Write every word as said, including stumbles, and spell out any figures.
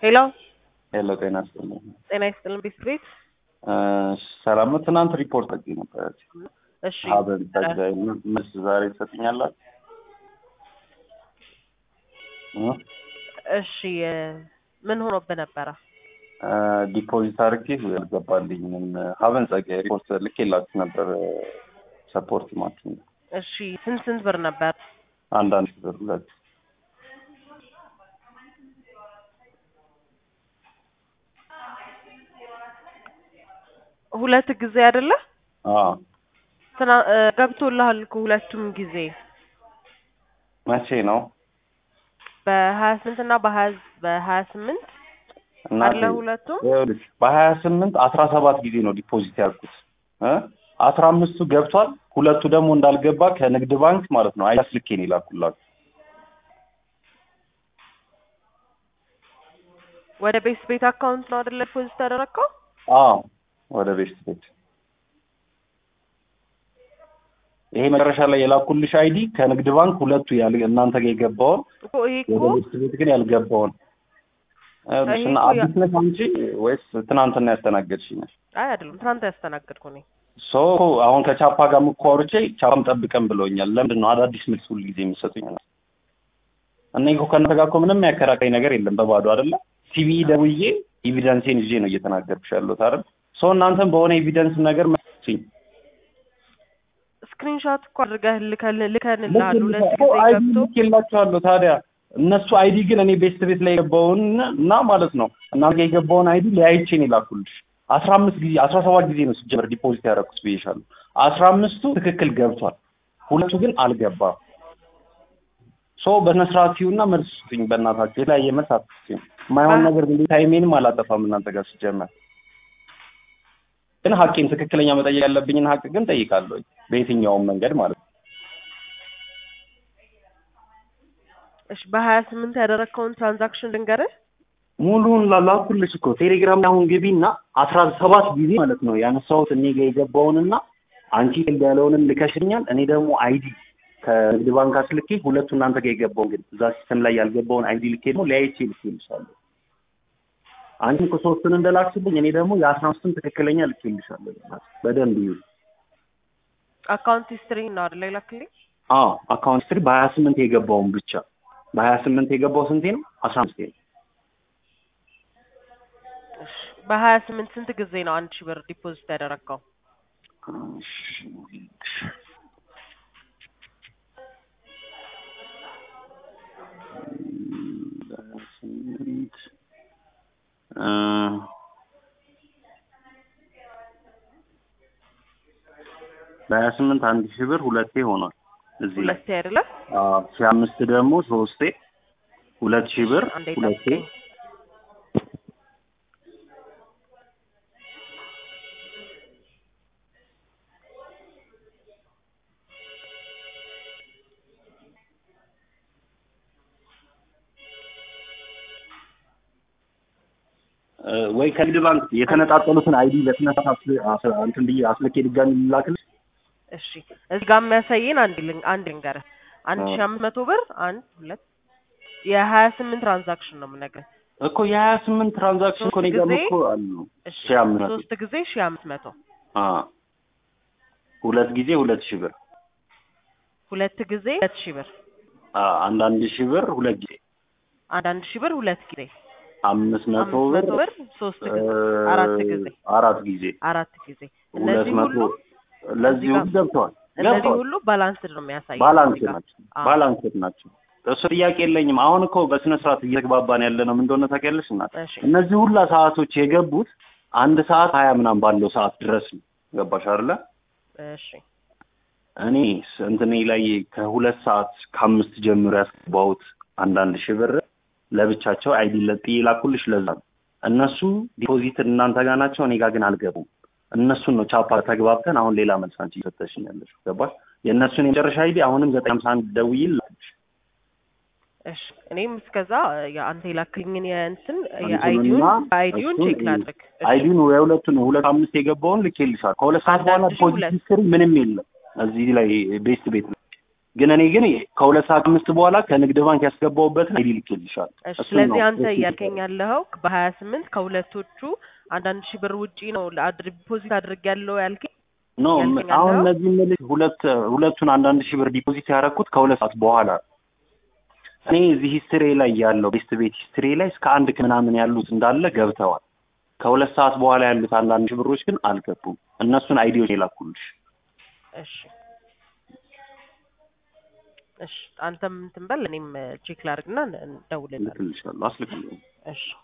ሄሎ ሄሎ ጤና ይስጥልኝ። ጤና ይስጥልኝ ቤት ሰላም ነው። ትናንት ሪፖርት አድርጌ ነበር። እሺ ሀበን ተጋይ ምስ ዛሬ ትሰጥኛላችሁ? እሺ ምን ሆኖብህ ነበረ? ዲፖዚት አድርጌ አልገባልኝም። ሀበን ጸጋይ ሪፖርት ልኬላችሁ ነበር ሰፖርት ማለት ነው። እሺ ስንት ስንት ብር ነበር? አንዳንድ ብር ሁለት ሁለት ጊዜ አይደለ? አዎ ትና ገብቶልሃል እኮ ሁለቱም ጊዜ። መቼ ነው? በሀያ ስምንት እና በሀያ በሀያ ስምንት አለ ሁለቱም። በሀያ ስምንት አስራ ሰባት ጊዜ ነው ዲፖዚት ያልኩት እ አስራ አምስቱ ገብቷል። ሁለቱ ደግሞ እንዳልገባ ከንግድ ባንክ ማለት ነው አይስልኬ ነው ይላኩላችሁ። ወደ ቤስ ቤት አካውንት ነው አይደለ ዲፖዚት ያደረከው? አዎ ወደ ቤት ቤት። ይሄ መጨረሻ ላይ የላኩልሽ አይዲ ከንግድ ባንክ ሁለቱ ያለ እናንተ ጋር የገባው እኮ ይሄ እኮ ወደ ቤት ቤት ግን ያልገባው እሱና አዲስ ነሽ አንቺ ወይስ ትናንትና ያስተናገድሽኝ ነሽ? አይ አይደለም ትናንት ያስተናገድኩ ነኝ። ሶ አሁን ከቻፓ ጋር ምቆርጬ ቻፓም ጠብቀን ብለውኛል። ለምንድን ነው አዳዲስ ምልስ ሁሉ ጊዜ የሚሰጡኝ ነው? እኔ እኮ ከእናንተ ጋር እኮ ምንም ያከራከኝ ነገር የለም። በባዶ አይደለ ቲቪ ደውዬ ኤቪደንሴን ይዤ ነው እየተናገርኩሽ ያለሁት አይደል? ሶ እናንተም በሆነ ኤቪደንስ ነገር መስኝ ስክሪንሾት እኮ አድርገህ ልከን ልከንልሃል። ሁለት ጊዜ ገብቶ ልኬላችኋለሁ። ታዲያ እነሱ አይዲ ግን እኔ ቤስት ቤት ላይ የገባውን እና ማለት ነው እናንተ የገባውን አይዲ ለያይቼ ነው ላኩልሽ። አስራ አምስት ጊዜ አስራ ሰባት ጊዜ ነው ሲጀመር ዲፖዚት ያደረኩት ብዬሻለሁ። አስራ አምስቱ ትክክል ገብቷል፣ ሁለቱ ግን አልገባም። ሶ በነስራቲውና መልስ ስጡኝ በእናታችሁ። ላይ የመልስ አትስጡኝ። ማይሆን ነገር ግን ታይሜንም አላጠፋም እናንተ ጋር ሲጀመር። ግን ሀቄን ትክክለኛ መጠየቅ ያለብኝን ሀቅ ግን ጠይቃለሁ በየትኛውም መንገድ ማለት ነው። እሺ በሀያ ስምንት ያደረከውን ትራንዛክሽን ልንገርህ። ሙሉን ላላኩልሽ እኮ ቴሌግራም ላይ አሁን ግቢና አስራ ሰባት ጊዜ ማለት ነው ያነሳሁት እኔ ጋር የገባውንና አንቺ ያለውንም ልከሽኛል። እኔ ደግሞ አይዲ ከንግድ ባንክ አስልኬ ሁለቱ እናንተ ጋር የገባውን ግን እዛ ሲስተም ላይ ያልገባውን አይዲ ልኬ ደግሞ ለያይቼ ልኬልሻለሁ። አንቺ እኮ ሶስቱን እንደላክሽልኝ እኔ ደግሞ የአስራ አምስቱን ትክክለኛ ልኬልሻለሁ። በደንብ ይሁን። አካውንት ሂስትሪ ነው አይደል ላክልኝ? አዎ አካውንት ሂስትሪ በሀያ ስምንት የገባውን ብቻ። በሀያ ስምንት የገባው ስንቴ ነው? አስራ አምስት ነው። እሺ በሀያ ስምንት ስንት ጊዜ ነው አንድ ሺህ ብር ዲፖዚት ያደረከው? በሀያ ስምንት አንድ ሺህ ብር ሁለቴ ሆኗል። እዚህ ላይ ሁለቴ አይደለ? አዎ ሺህ አምስት ደግሞ ሶስቴ ሁለት ሺህ ብር ሁለቴ። ወይ ከንግድ ባንክ የተነጣጠሉትን አይዲ ለተነሳስ እንትን ብዬ አስልኬ ድጋሚ ልላክልሽ። እሺ እዚህ ጋር የሚያሳየን አንድ አንድ ልንገርህ አንድ ሺህ አምስት መቶ ብር አንድ ሁለት የሀያ ስምንት ትራንዛክሽን ነው የምነግርህ እኮ የሀያ ስምንት ትራንዛክሽን እኮ ነው ደግሞ እኮ አሉ። እሺ ሶስት ጊዜ ሺህ አምስት መቶ አ ሁለት ጊዜ ሁለት ሺህ ብር ሁለት ጊዜ ሁለት ሺህ ብር አ አንዳንድ ሺህ ብር ሁለት ጊዜ አንዳንድ ሺህ ብር ሁለት ጊዜ አምስት መቶ ብር ሶስት ጊዜ አራት ጊዜ አራት ጊዜ አራት ጊዜ እነዚህ ሁሉ ለዚህ ሁሉ ገብተዋል። እነዚህ ሁሉ ባላንስድ ነው የሚያሳየው። ባላንስድ ናቸው ባላንስድ ናቸው። እሱ ጥያቄ የለኝም። አሁን እኮ በስነ ስርዓት እየተግባባን ያለ ነው። ምን እንደሆነ ታውቂያለሽ እናት? እነዚህ ሁላ ሰዓቶች የገቡት አንድ ሰዓት ሀያ ምናምን ባለው ሰዓት ድረስ ነው። ገባሽ አይደለ? እሺ እኔ እንትኔ ላይ ከሁለት ሰዓት ከአምስት ጀምሮ ያስገባሁት አንዳንድ ሺህ ብር ለብቻቸው አይዲ ለጥዬ ላኩልሽ። ለዛ እነሱ ዲፖዚት እናንተ ጋር ናቸው፣ እኔ ጋር ግን አልገቡም። እነሱን ነው ቻፓ ተግባብተን አሁን ሌላ መልስ አንቺ ሰጥተሽኛለሽ። ገባሽ? የእነሱን የመጨረሻ አይዲ አሁንም ዘጠኝ ሃምሳ አንድ ደውዬልሽ። እሺ እኔም እስከዛ የአንተ የላክልኝን የእንትን የአይዲውን አይዲውን ቼክ ላድርግ። አይዲውን የሁለቱን ሁለት አምስት የገባውን ልኬልሻለሁ። ከሁለት ሰዓት በኋላ ዲፖዚት ሂስትሪ ምንም የለም እዚህ ላይ ቤስት ቤት ነው። ግን እኔ ግን ከሁለት ሰዓት አምስት በኋላ ከንግድ ባንክ ያስገባውበትን አይዲ ልኬልሻለሁ። እሺ ስለዚህ አንተ እያልከኝ ያለኸው በሀያ ስምንት ከሁለቶቹ አንዳንድ ሺህ ብር ውጪ ነው ለአድር ዲፖዚት አድርጌያለሁ ያልከኝ? ኖ አሁን እነዚህ ምልክ ሁለት ሁለቱን አንዳንድ ሺህ ብር ዲፖዚት ያደረኩት ከሁለት ሰዓት በኋላ። እኔ እዚህ ሂስትሪ ላይ ያለው ቤስት ቤት ሂስትሪ ላይ እስከ አንድ ምናምን ያሉት እንዳለ ገብተዋል። ከሁለት ሰዓት በኋላ ያሉት አንዳንድ ሺህ ብሮች ግን አልገቡም። እነሱን አይዲዎች የላኩልሽ። እሺ እሺ አንተም እንትን በል እኔም ቼክ ላድርግና እንደውልልሃለሁ። ልክልሻለሁ። አስልክልኝ። እሺ